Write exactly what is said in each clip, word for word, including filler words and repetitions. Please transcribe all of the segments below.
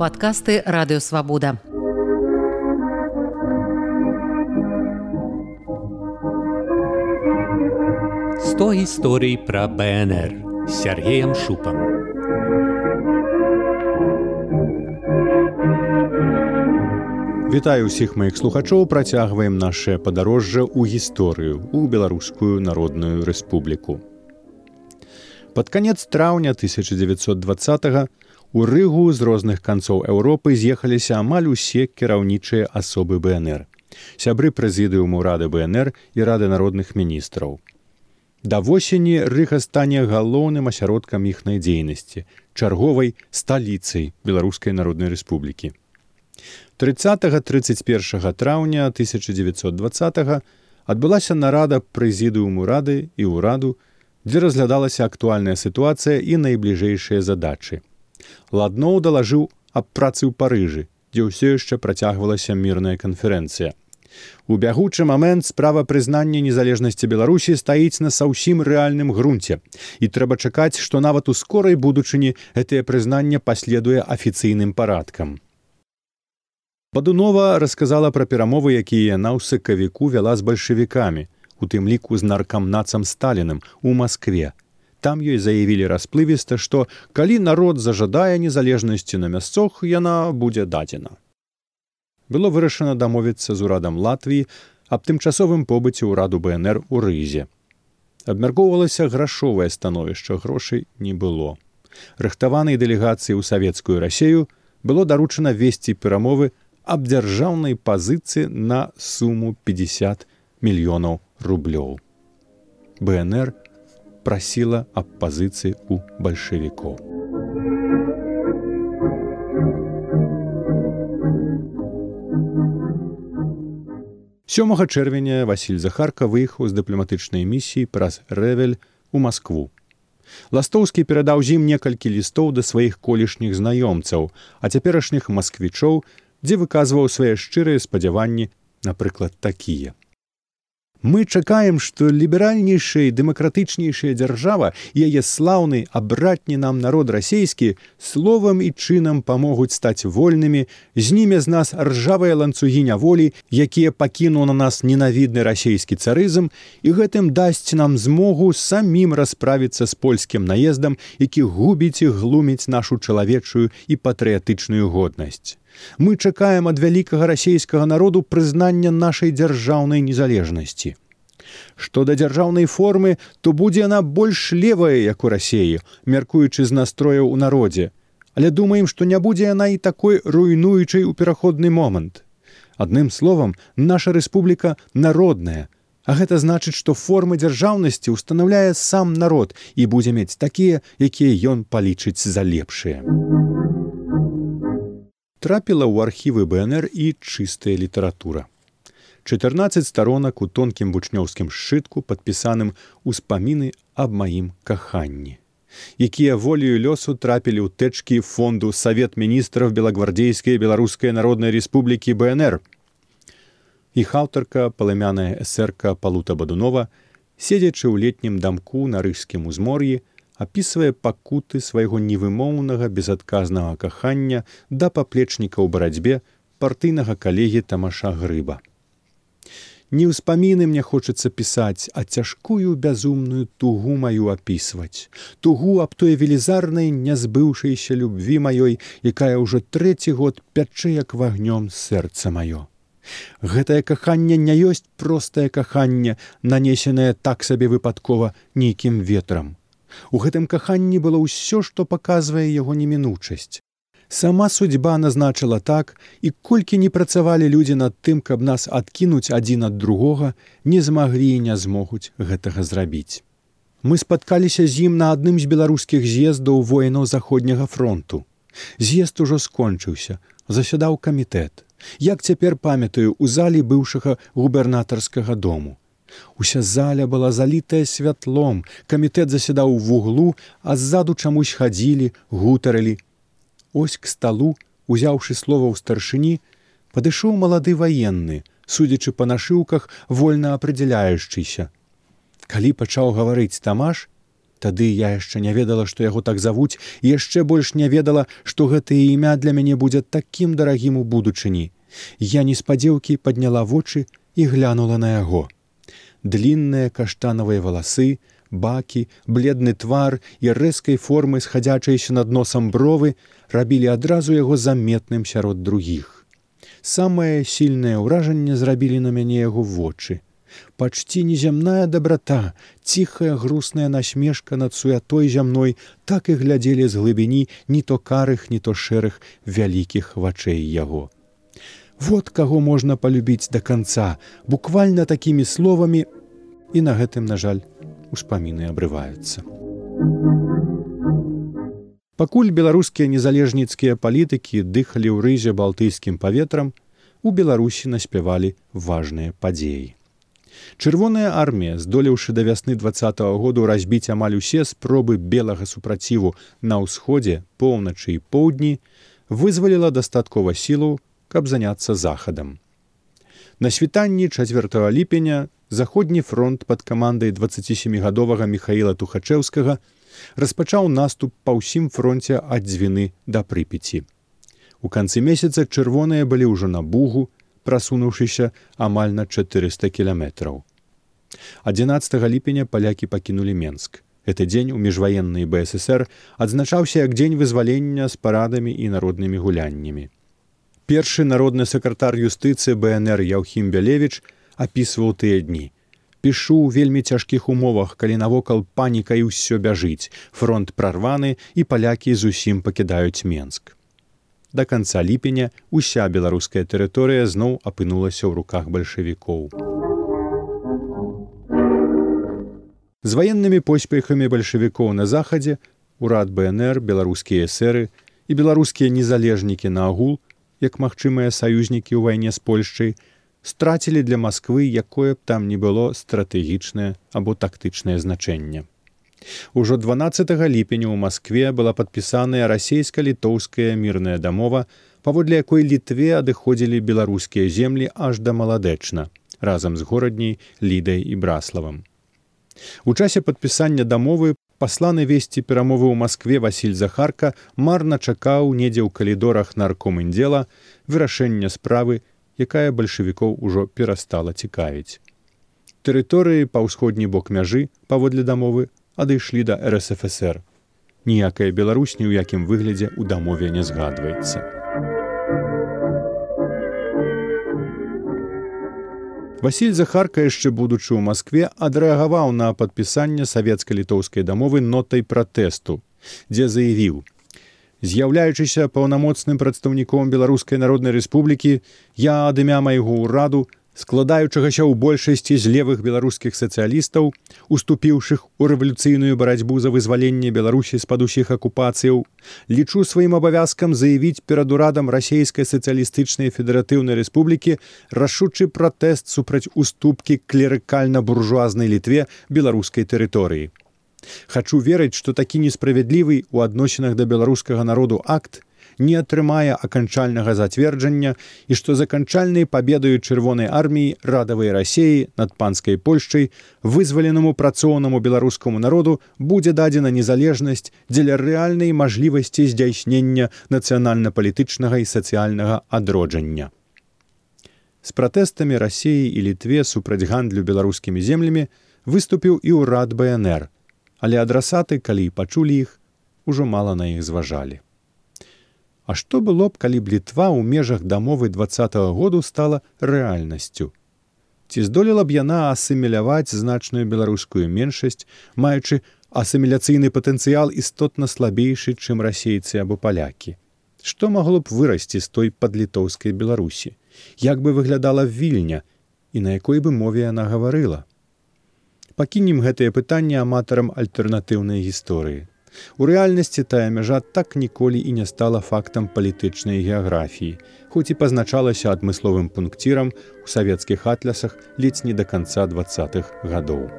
Падкасты Радыёвабода. сто гісторый пра БНР з Сергеем Шупам. Вітаю ўсіх маіх слухачоў, працягваем наше падарожжа ў гісторыю, у Беларускую Народную Рэспубліку. Пад канец траўня тысяча дзевяцьсот дваццатага у Рыгу з розных канцоў Еўропы з'ехаліся амаль усе кіраўнічыя асобы БНР, сябры прэзідыуму Рады БНР і Рады народных міністраў. Да восені Рыга стане галоўным асяродкам іхнай дзейнасці, чарговай сталіцай Беларускай Народнай Рэспублікі. трыццатага трыццаць першага траўня тысяча дзевяцьсот дваццатага адбылася нарада прэзідыуму Рады і ўраду, дзе разглядалася актуальная сітуацыя і найбліжэйшыя задачы. Ладноў далажыў аб працы ў Парыжы, дзе ўсё яшчэ працягвалася мірная канферэнцыя. У бягучы момент справа прызнання незалежнасці Беларусі стаіць на саўсім рэальным грунце, і трэба чакаць, што нават у скорай будучыні гэтае прызнанне паследуе афіцыйным парадкам. Бадунова расказала пра перамовы, якія яна ў сакавіку вяла з бальшавікамі, у тым ліку з наркамнацам Сталіным у Маскве. Там ёй заявілі расплывіста, што калі народ зажадае незалежнасці на мясцах, яна будзе дадзена. Было вырашана дамовіцца з урадам Латвіі аб тымчасовым побыце ўраду БНР у Рызе. Абмяркоўвалася грашовае становішча, грошай не было. Рыхтаванай дэлегацыі ў савецкую Расею было даручана весці перамовы аб дзяржаўнай пазіцыі на суму пятьдесят мільёнаў рублёў. БНР прасіла аб пазіцыі ў бальшавікоў. сёмага чэрвеня Васіль Захарка выехаў з дыпламатычнай місіі праз Рэвель у Маскву. Ластоўскі перадаў з ім некалькі лістоў да сваіх колішніх знаёмцаў, а цяперашніх масквічоў, дзе выказваў свае шчырыя спадзяванні, напрыклад, такія. Мы чакаем, што ліберальнейшая і дэмакратычнейшая дзяржава і яе слаўны, абратні нам народ расейскі словам і чынам памогуць стаць вольнымі, зніме з нас ржавыя ланцугі няволі, якія пакінуў на нас ненавідны расейскі царызм, і гэтым дасць нам змогу самім расправіцца з польскім наездам, які губіць і глуміць нашу чалавечую і патрыятычную годнасць. Мы чакаем ад вялікага расейскага народу прызнання нашай дзяржаўнай незалежнасці. Што да дзяржаўнай формы, то будзе яна больш левая, як у Расеі, мяркуючы з настрояў у народзе. Але думаем, што не будзе яна і такой руйнуючай у пераходны момант. Адным словам, наша рэспубліка народная, а гэта значыць, што формы дзяржаўнасці ўстанаўляе сам народ і будзе мець такія, якія ён палічыць за лепшыя. Трапіла ў архівы БНР і чыстая літаратура. чатырнаццаць старонак у тонкім вучнёўскім сшытку, падпісаным «Успаміны аб маім каханні», якія волею лёсу трапілі ў тэчкі фонду Савет міністраў Белагвардзейскай Беларускай Народнай Рэспублікі БНР. Іх аўтарка, палымяная эсэрка Палута Бадунова, седзячы ў летнім дамку на рыжскім узмор'і, апісвае пакуты свайго невымоўнага безадказнага кахання да паплечніка ў барацьбе партыйнага калегі Тамаша Грыба. Не ўспаміны мне хочацца пісаць, а цяжкую бязумную тугу маю апісваць, тугу аб той велізарнай нязбыўшайся любві маёй, якая ўжо трэці год пячэ як вагнём сэрца маё. Гэтае каханне не ёсць простае каханне, нанесенае так сабе выпадкова нейкім ветрам. У гэтым каханні было ўсё, што паказвае яго немінучасць. Сама судьба назначыла так, і колькі не працавалі людзі над тым, каб нас адкінуць адзін ад другога, не змаглі і не змогуць гэтага зрабіць. Мы спаткаліся з ім на адным з беларускіх з'ездаў воінаў Заходняга фронту. З'езд ужо скончыўся, засядаў камітэт. Як цяпер памятаю, у залі быўшага губернатарскага дому. Уся заля была залітая святлом, камітэт засядаў у вуглу, а ззаду чамусь хадзілі, гутарылі. Ось к сталу, узяўшы слова ў старшыні, падышоў малады ваенны, судзячы па нашыўках, вольна апрэдзяляючыся. Калі пачаў гаварыць Тамаш, Тады я яшчэ не ведала, што яго так завуць, і яшчэ больш не ведала, што гэтае імя для мяне будзе такім дарагім у будучыні. Я неспадзеўкі падняла вочы і глянула на яго. Длінныя каштанавыя валасы, бакі, бледны твар і рэзкай формы схадзячыеся над носам бровы рабілі адразу яго заметным сярод другіх. Самае сільнае ўражанне зрабілі на мяне яго вочы. Пачці неземная дабрата, ціхая грустная насмешка над суятой зямной так і глядзелі з глыбіні ні то карых, ні то шэрых вялікіх вачэй яго. Вот каго можна палюбіць да канца, буквально такімі словамі, і на гэтым, на жаль, успаміны абрываюцца. Пакуль беларускія незалежніцкія палітыкі дыхалі ў рызе балтыйскім паветрам, у Беларусі наспявалі важныя падзеі. Чырвоная армія, здолеўшы да вясны дваццатага году разбіць амаль усе спробы белага супраціву на ўсходзе, поўначы і поўдні, вызваліла дастаткова сілаў, каб заняцца захадам. На світанні чацвёртага ліпеня заходні фронт пад камандай дваццацісемігадовага Міхаіла Тухачэўскага распачаў наступ па ўсім фронце ад Дзвіны да Прыпяці. У канцы месяца чырвоныя былі ўжо на Бугу, прасунуўшыся амаль на чатырыста кіламетраў. адзінаццатага ліпеня палякі пакінулі Менск. Гэты дзень у міжваеннай Бэ Эс Эс Эр адзначаўся як дзень вызвалення з парадамі і народнымі гуляннямі. Першы народны сакратар юстыцыі Бэ Эн Эр Яўхім Бялевіч апісваў тыя дні. «Пішу ў вельмі цяжкіх умовах, калі навокал паніка і ўсё бяжыць, фронт прарваны і палякі зусім пакідаюць Менск». Да канца ліпеня уся беларуская тэрыторыя зноў апынулася ў руках бальшавікоў. З ваеннымі поспехамі бальшавікоў на захадзе урад Бэ Эн Эр, беларускія эсэры і беларускія незалежнікі наагул, як магчымыя саюзнікі ў вайне з Польшчай, страцілі для Масквы якое б там ні было стратэгічнае або тактычнае значэнне. Ужо дванаццатага ліпеня ў Маскве была падпісаная расейска-літоўская мірная дамова, паводле якой Літве адыходзілі беларускія землі аж да Маладэчна, разам з горадняй Лідай і Браславам. У часе падпісання дамовы пасланы весці перамовы ў Маскве Васіль Захарка марна чакаў недзе ў калідорах наркоміндзела вырашэння справы, якая бальшавікоў ужо перастала цікавіць. Тэрыторыі па ўсходні бок мяжы, паводле дамовы, адышлі да Эр Эс Эф Эс Эр. Ніякая Беларусь ні ў якім выглядзе ў дамове не згадваецца. Васіль Захарка, яшчэ будучы ў Маскве, адрэагаваў на падпісанне савецка-літоўскай дамовы нотай пратэсту, дзе заявіў: «З'яўляючыся паўнамоцным прадстаўніком Беларускай Народнай Рэспублікі, я ад імя майго ўраду, складаючагася ў большасці з левых беларускіх сацыялістаў, уступіўшых у рэвалюцыйную барацьбу за вызваленне Беларусі з-пад усіх акупацыяў, лічу сваім абавязкам заявіць перад урадам Расейскай сацыялістычнай федэратыўнай рэспублікі рашучы пратэст супраць уступкі клерыкальна-буржуазнай Літве беларускай тэрыторыі. Хачу верыць, што такі несправядлівы ў адносінах да беларускага народу акт не атрымае аканчальнага зацверджання і што з аканчальнай пабедаю чырвонай арміі радавай Расеі над панскай Польшчай вызваленаму працоўнаму беларускаму народу будзе дадзена незалежнасць дзеля рэальнай мажлівасці здзяйснення нацыянальна-палітычнага і сацыяльнага адроджання. З пратэстамі Расеі і Літве супраць гандлю беларускімі землямі выступіў і ўрад Бэ Эн Эр, але адрасаты, калі і пачулі іх, ужо мала на іх зважалі. А што было б, калі б Літва ў межах дамовы дваццатага году стала рэальнасцю? Ці здолела б яна асіміляваць значную беларускую меншасць, маючы асіміляцыйны патэнцыял істотна слабейшы, чым расейцы або палякі? Што магло б вырасці з той падлітоўскай Беларусі? Як бы выглядала Вільня і на якой бы мове яна гаварыла? Пакінем гэтае пытанне аматарам альтэрнатыўнай гісторыі. У рэальнасці тая мяжа так ніколі і не стала фактам палітычнай геаграфіі, хоць і пазначалася адмысловым пункцірам у савецкіх атлясах ледзь не да канца дваццатых гадоў.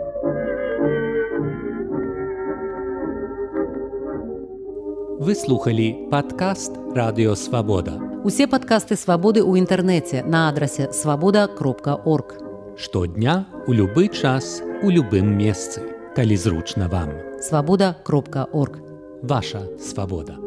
Вы слухалі падкаст «Радыё Свабода». Усе падкасты «Свабоды» ў інтэрнэце на адрасе свабода кропка орг. Штодня, у любы час, у любым месцы, калі зручна вам. свабода кропка орг. Ваша свабода.